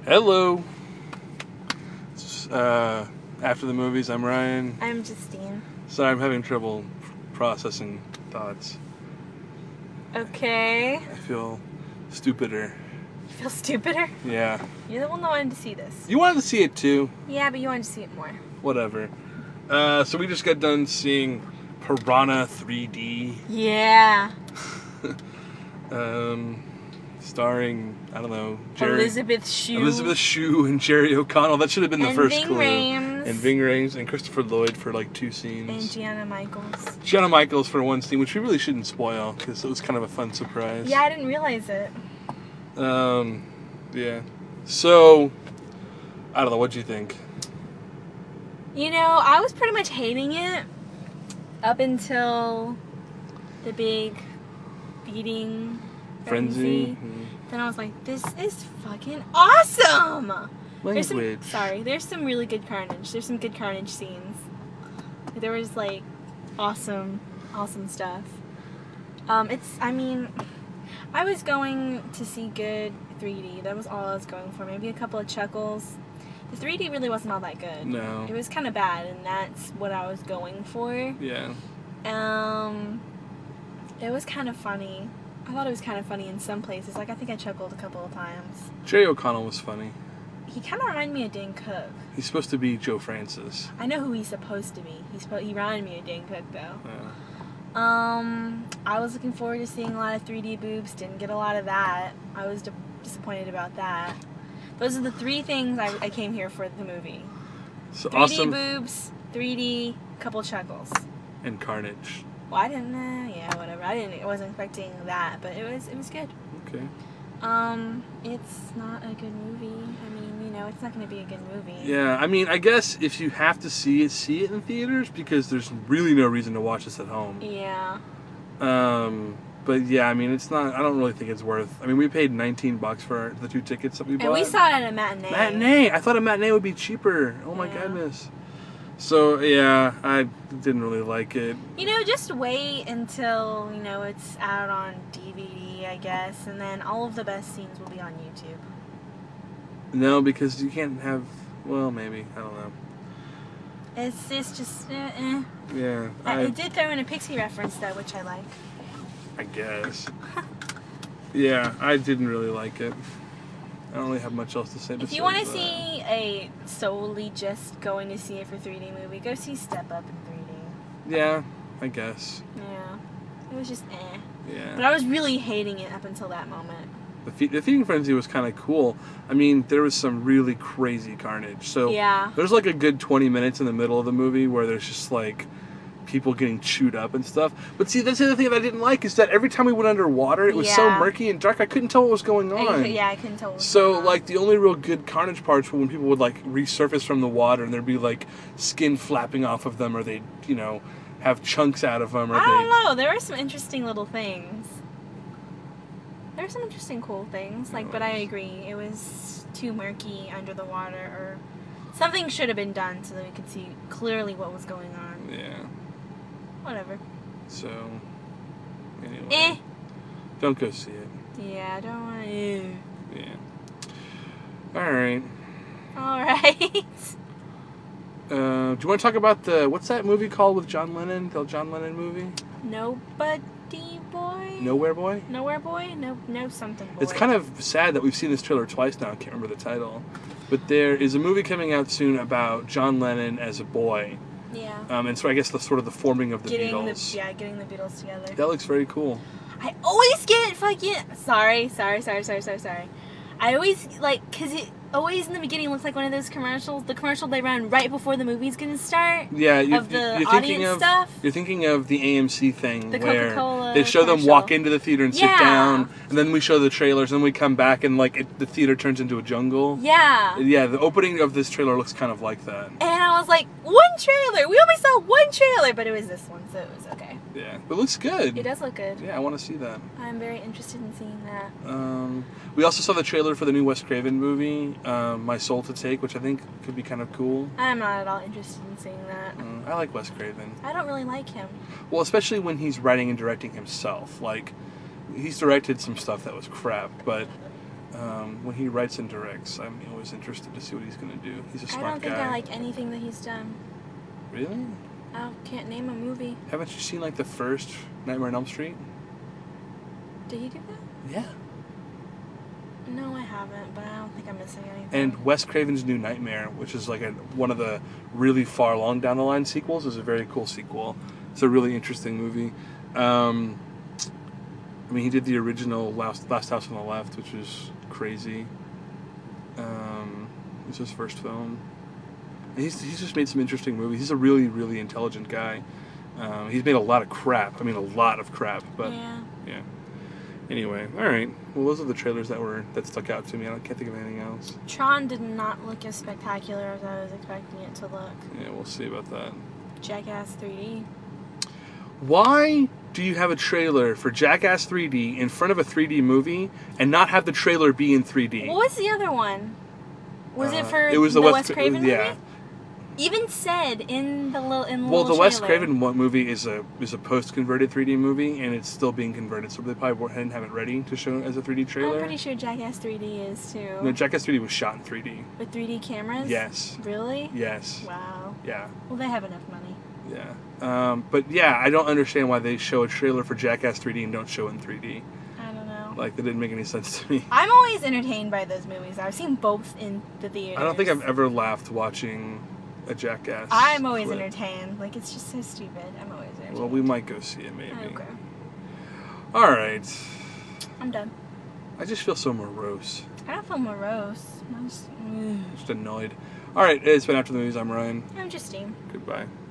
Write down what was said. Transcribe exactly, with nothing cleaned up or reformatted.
Hello. Uh, after the movies, I'm Ryan. I'm Justine. Sorry, I'm having trouble processing thoughts. Okay. I feel stupider. You feel stupider? Yeah. You're the one that wanted to see this. You wanted to see it too. Yeah, but you wanted to see it more. Whatever. Uh, so we just got done seeing Piranha three D. Yeah. um, starring, I don't know, Jerry, Elizabeth Shue. Elizabeth Shue and Jerry O'Connell. That should have been the and first Ving clue. Rhames. And Ving Rhames and Christopher Lloyd for like two scenes. And Gianna Michaels. Gianna Michaels for one scene, which we really shouldn't spoil because it was kind of a fun surprise. Yeah, I didn't realize it. Um, yeah. So, I don't know. What'd you think? You know, I was pretty much hating it up until the big beating Frenzy. frenzy. Then I was like, this is fucking awesome! There's some, Language. sorry, there's some really good carnage. There's some good carnage scenes. There was like awesome, awesome stuff. Um, it's, I mean, I was going to see good three D. That was all I was going for. Maybe a couple of chuckles. The three D really wasn't all that good. No. It was kind of bad, and that's what I was going for. Yeah. Um, it was kind of funny. I thought it was kind of funny in some places. Like, I think I chuckled a couple of times. Jerry O'Connell was funny. He kind of reminded me of Dane Cook. He's supposed to be Joe Francis. I know who he's supposed to be. He's spo- he reminded me of Dane Cook, though. Yeah. Um, I was looking forward to seeing a lot of three D boobs. Didn't get a lot of that. I was di- disappointed about that. Those are the three things I, I came here for the movie. So three D awesome. boobs, three D, couple chuckles. And carnage. Well, I didn't. Uh, yeah, whatever. I didn't. I wasn't expecting that, but it was. It was good. Okay. Um, it's not a good movie. I mean, you know, it's not going to be a good movie. Yeah, I mean, I guess if you have to see it, see it in theaters because there's really no reason to watch this at home. Yeah. Um, but yeah, I mean, it's not. I don't really think it's worth. I mean, we paid nineteen bucks for the two tickets that we bought. And we saw it at a matinee. Matinee. I thought a matinee would be cheaper. Oh my Yeah. goodness. So yeah, I didn't really like it. You know, just wait until, you know, it's out on D V D, I guess, and then all of the best scenes will be on YouTube. No, because you can't have. Well, maybe I don't know. It's it's just eh, eh. Yeah, I, I, it did throw in a Pixie reference though, which I like. I guess. Yeah, I didn't really like it. I don't really have much else to say. If you want to besides that. see a solely just going to see it for three D movie, go see Step Up in three D. Yeah, I guess. Yeah, it was just eh. Yeah. But I was really hating it up until that moment. The, fe- the Feeding Frenzy was kind of cool. I mean, there was some really crazy carnage. So Yeah. there's like a good twenty minutes in the middle of the movie where there's just like people getting chewed up and stuff. But see, that's the other thing that I didn't like is that every time we went underwater, it was so Yeah. murky and dark, I couldn't tell what was going I on. cou- yeah, I couldn't tell. What was So, going on. like, the only real good carnage parts were when people would, like, resurface from the water and there'd be, like, skin flapping off of them or they'd, you know, have chunks out of them. Or I don't they'd- know. There were some interesting little things. There were some interesting cool things. Like, but I agree, it was too murky under the water, or something should have been done so that we could see clearly what was going on. Yeah. Whatever. So, anyway. Eh. Don't go see it. Yeah, I don't want to. Yeah. Alright. All right. Uh, do you want to talk about the, what's that movie called with John Lennon? The John Lennon movie? Nobody boy. Nowhere Boy? Nowhere boy. No. No something boy. It's kind of sad that we've seen this trailer twice now. I can't remember the title. But there is a movie coming out soon about John Lennon as a boy. Yeah. Um, and so I guess the sort of the forming of the getting Beatles. the yeah, getting the Beatles together. That looks very cool. I always get fucking sorry, sorry, sorry, sorry, sorry, sorry. I always like because it always in the beginning looks like one of those commercials. The commercial they run right before the movie's gonna start. Yeah, you, Of the you're thinking audience of stuff? you're thinking of the A M C thing The where Coca-Cola they show them commercial. walk into the theater and sit Yeah. down, and then we show the trailers, and then we come back and like it, the theater turns into a jungle. Yeah. Yeah, the opening of this trailer looks kind of like that. And I was like, one trailer. We only saw one trailer, but it was this one, so it was okay. Yeah, but it looks good. It does look good. Yeah, I want to see that. I'm very interested in seeing that. Um, we also saw the trailer for the new Wes Craven movie, um, My Soul to Take, which I think could be kind of cool. I'm not at all interested in seeing that. Mm, I like Wes Craven. I don't really like him. Well, especially when he's writing and directing himself. Like, he's directed some stuff that was crap, but Um, when he writes and directs, I'm always interested to see what he's going to do. He's a smart guy. I don't think guy. I like anything that he's done. Really? I can't name a movie. Haven't you seen like the first Nightmare on Elm Street? Did he do that? Yeah. No, I haven't, but I don't think I'm missing anything. And Wes Craven's New Nightmare, which is like a, one of the really far along down the line sequels, is a very cool sequel. It's a really interesting movie. Um, I mean, he did the original Last, Last House on the Left, which is crazy. Um, it was his first film. And he's he's just made some interesting movies. He's a really, really intelligent guy. Um, he's made a lot of crap. I mean, a lot of crap. But yeah. yeah. Anyway, all right. Well, those are the trailers that were that stuck out to me. I don't, can't think of anything else. Tron did not look as spectacular as I was expecting it to look. Yeah, we'll see about that. Jackass three D. Why do you have a trailer for Jackass three D in front of a three D movie and not have the trailer be in three D? What was the other one? Was Uh, it for it was the, the Wes Wes- Craven yeah. movie? Even said in the little in the Well, the little Wes trailer. Craven one movie is a is a post converted three D movie, and it's still being converted, so they probably didn't have it ready to show as a three D trailer. I'm pretty sure Jackass three D is too. No, Jackass three D was shot in three D. With three D cameras? Yes. Really? Yes. Wow. Yeah. Well, they have enough money. Yeah. Um, but yeah, I don't understand why they show a trailer for Jackass three D and don't show it in three D. I don't know. Like, that didn't make any sense to me. I'm always entertained by those movies. I've seen both in the theaters. I don't think I've ever laughed watching a Jackass. I'm always clip. entertained. Like, it's just so stupid. I'm always entertained. Well, we might go see it maybe. Okay. All right. I'm done. I just feel so morose. I don't feel morose. I'm just, Just annoyed. All right, it's been After the Movies. I'm Ryan. I'm Justine. Goodbye.